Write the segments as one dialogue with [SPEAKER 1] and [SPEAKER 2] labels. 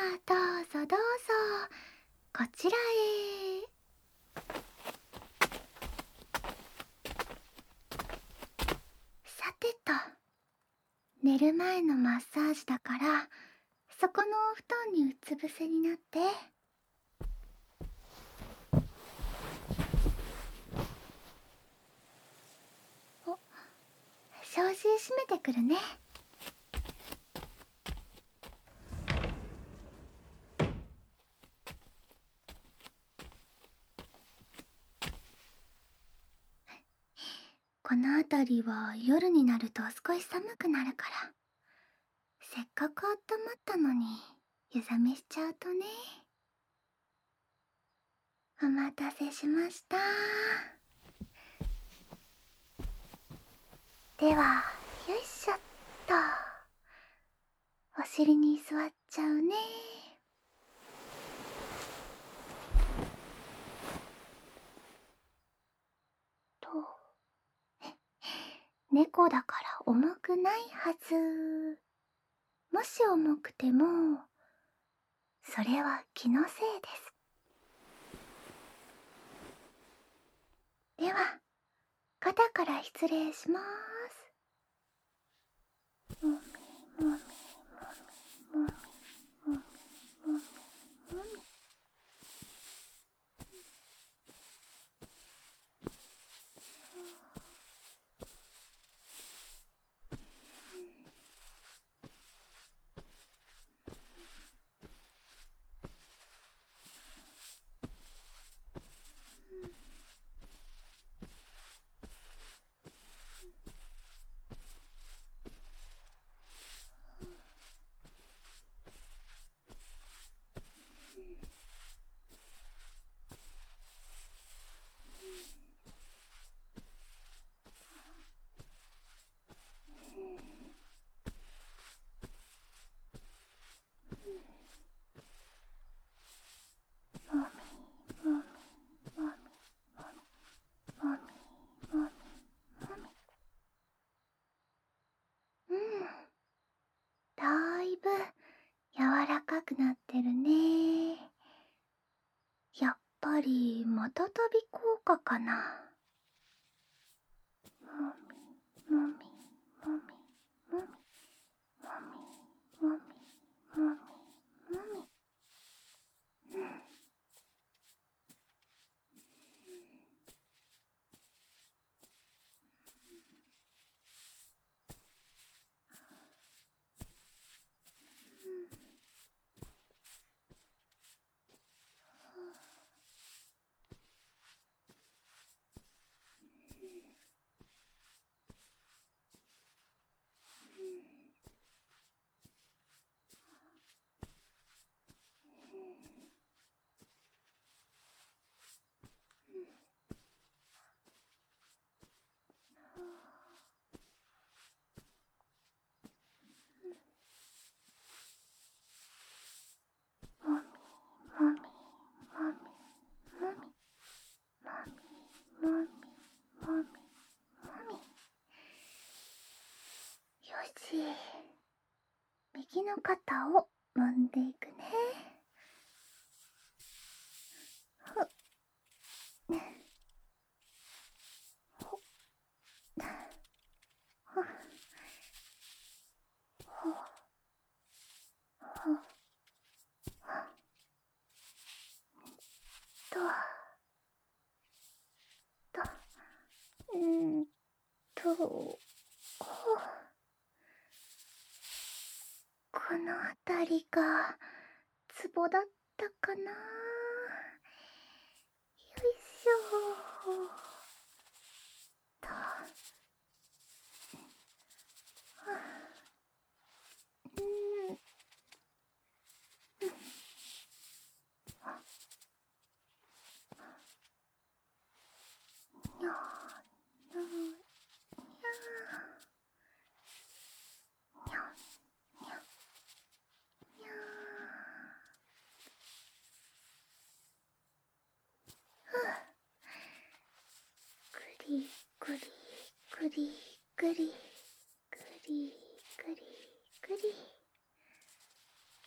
[SPEAKER 1] どうぞどうぞ、こちらへ。さてと、寝る前のマッサージだから、そこのお布団にうつ伏せになって。お、障子閉めてくるね。この辺りは夜になると少し寒くなるから、せっかくあったまったのに湯冷めしちゃうとね。お待たせしました。では、よいしょっと。お尻に座っちゃうね。と、猫だから重くないはず。もし重くても、それは気のせいです。では、肩から失礼します。もみもみもみもみもみもみもみ。だいぶ柔らかくなってるね。やっぱりまたたび効果かな。もみもみもみもみもみもみもみもみ。もみもみもみもみもみもみもみ。よし、右の肩を揉んでいくね。ふっほっほっほっほっとと、ほこの辺りがツボだったかな。よいしょと。うんにゃーにゃーにゃにゃにゃー。ぐりぐりぐりぐりぐりぐりぐり。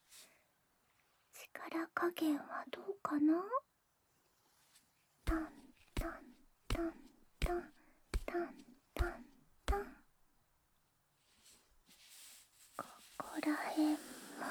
[SPEAKER 1] 力加減はどうかな。タンタンタンタンタンタンタン。ここらへんも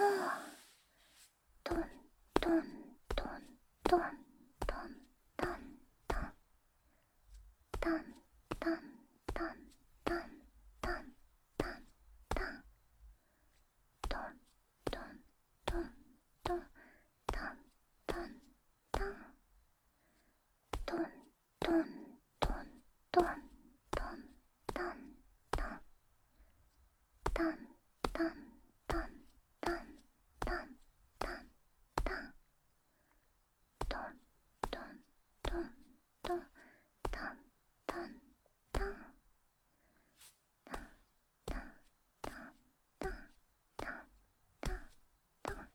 [SPEAKER 1] トントントントントンタンタンタンタンタンタンタンタンタントントントントンタンタンタントントントントントンタンタンタンタンタンタンタンタンタンタントントントントンタンタンタンタンタンタンタンタンタンタン。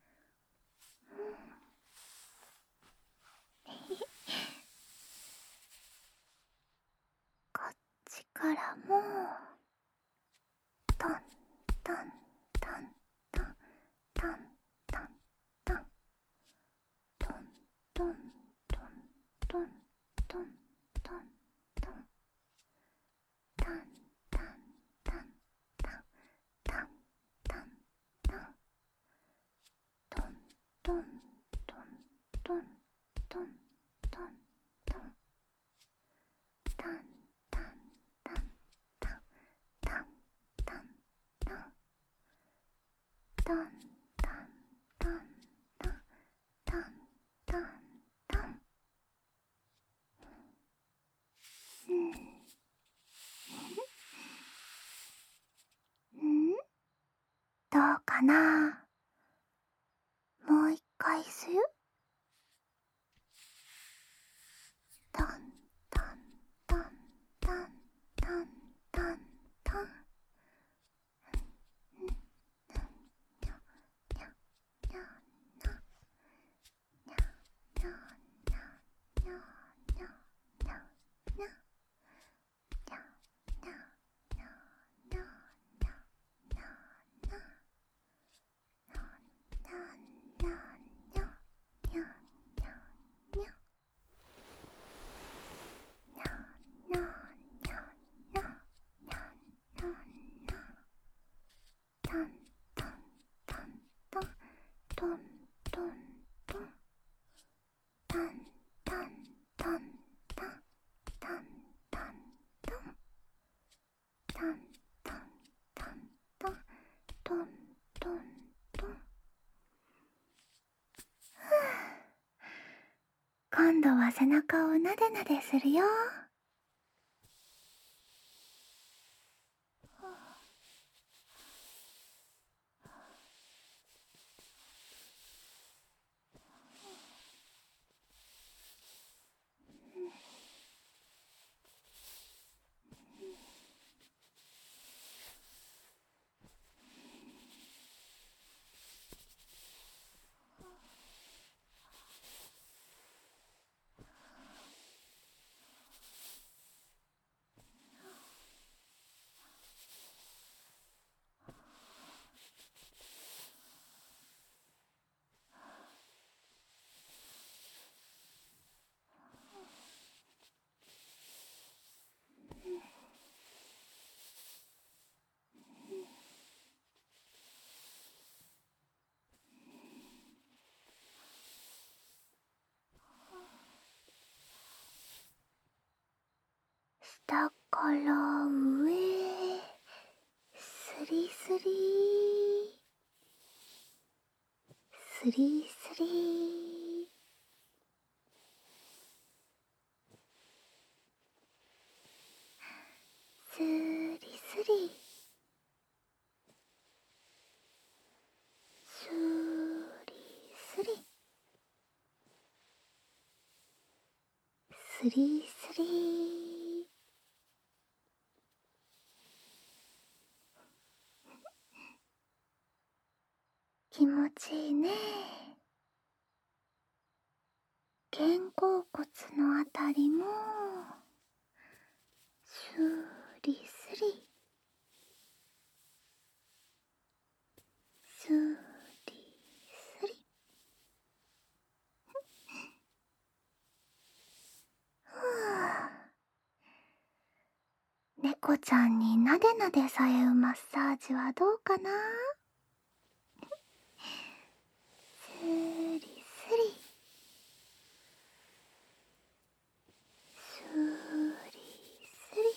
[SPEAKER 1] こっちからもトントントントントントントントントントントントントントンタンタンタンタンタンタンタントントントントントントントンタンタンタンタンタンタンタンタンタンタンタンタンタンタン。どうかな。もう一回する。タンタンタンタンタンタンタン今度は背中をなでなでするよ。下から上、スリスリスリスリ、スリスリ、スリスリ、スリスリ。気持ちいいね。肩甲骨のあたりもスリスリスリスリ。猫ちゃんになでなでされるマッサージはどうかな。スリスリスリスリ。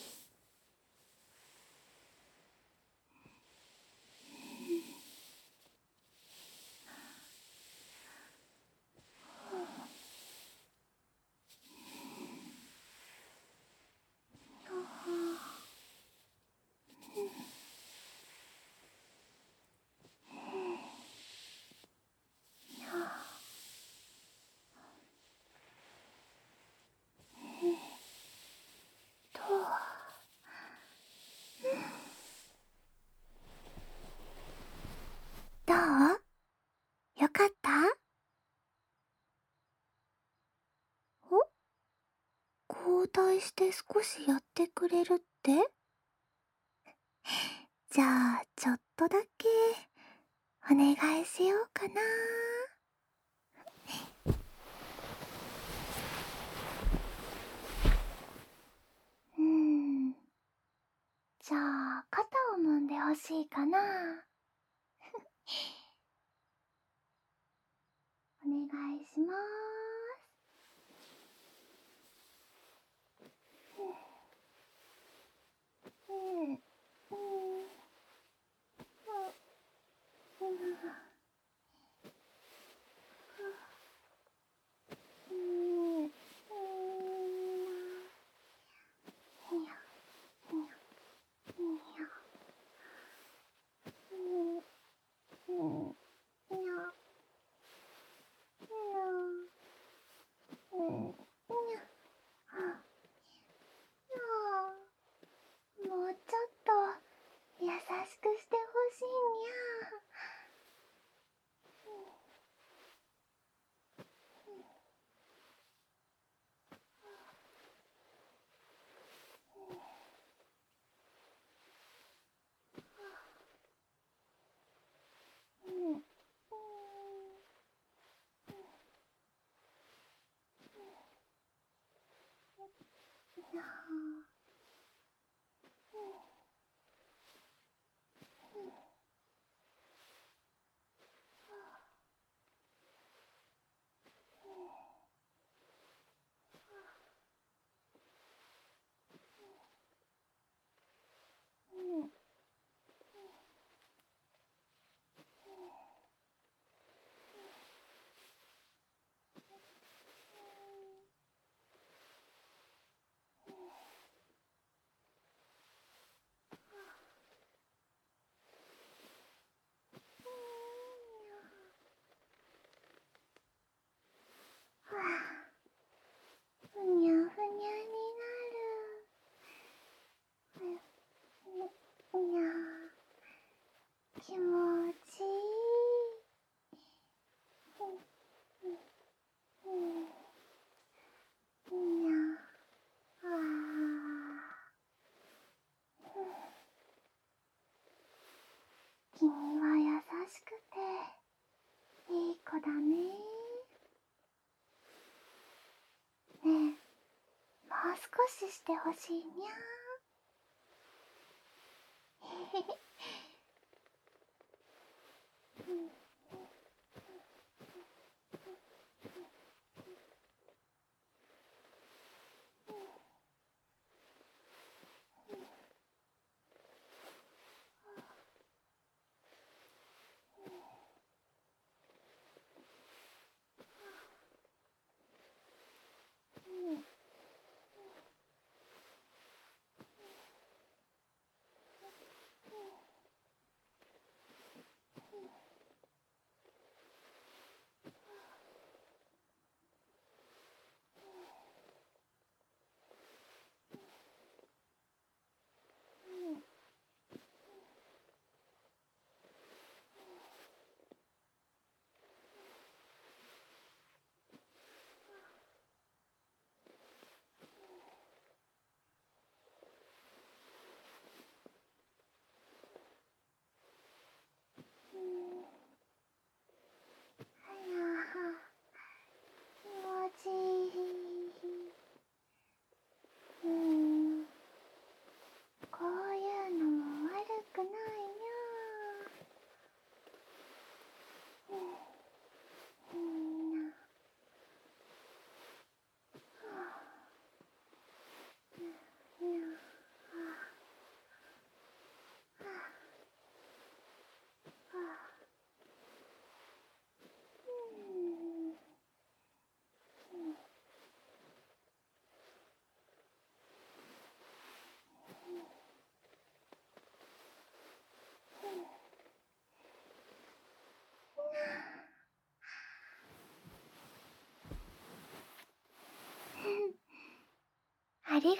[SPEAKER 1] どう？よかった？お？交代して少しやってくれるって？じゃあちょっとだけお願いしようかな。じゃあ肩を揉んでほしいかな。お願いします。もうちょっと優しくしてほしいにゃ。 君は優しくていい子だね。ねえ、もう少ししてほしいにゃ。へへへ。気持ちいい。こういうのも悪くないよ。みんな。ありがとう。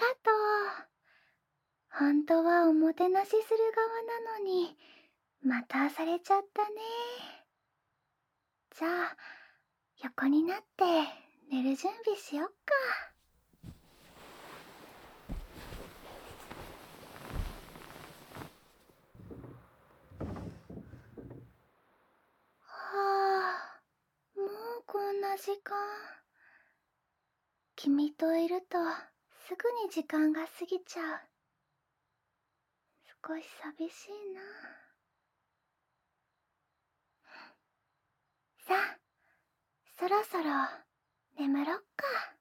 [SPEAKER 1] 本当はおもてなしする側なのに、またされちゃったね。じゃあ、横になって寝る準備しよっか。はあ、もうこんな時間。君といるとすぐに時間が過ぎちゃう。少し寂しいな。さあ、そろそろ眠ろっか。